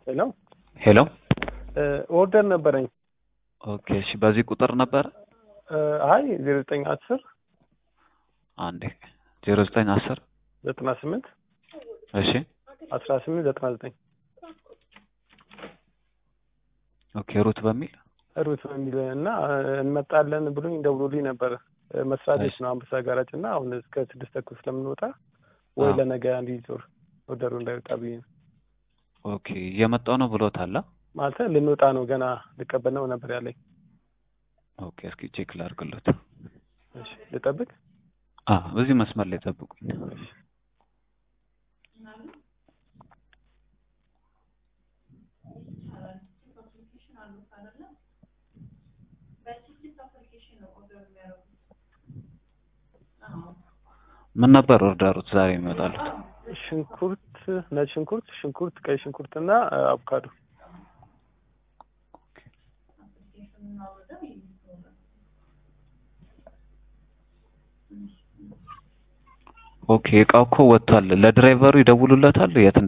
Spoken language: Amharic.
ሄሎ ሄሎ ኦርደር ነበረኝ። ኦኬ እሺ፣ በዚህ ቁጥር ነበር? አይ 0910 አንዴ 0910 98 እሺ 1899 ኦኬ ሩት በሚል እና እንመጣለን ብሎኝ ደውሎልኝ ነበር። መስሪያ ቤት ነው አንበሳ ጋራጅ እና አሁን እስከ 6 ተኩል ስለምንወጣ ወይ ለነገ አንድ ዙር ኦርደሩ እንዳይወጣ ብዬ ነው። ኦኬ እየመጣሁ ነው ብሎታል ማለት ልንወጣ ነው ገና ልቀበል ነው ነበር ያለኝ። ኦኬ እስኪ ቼክ ላድርግለት። እሺ ልጠብቅ? በዚህ መስመር ላይ ጠብቁኝ። ምን ነበር ኦርደሩት ዛሬ ይመጣሉት? ሽንኩርት፣ ነጭ ሽንኩርት፣ ቀይ ሽንኩርትና አቮካዶ። ኦኬ እቃው እኮ ወጥቷል። ለድራይቨሩ ይደውሉለታል የት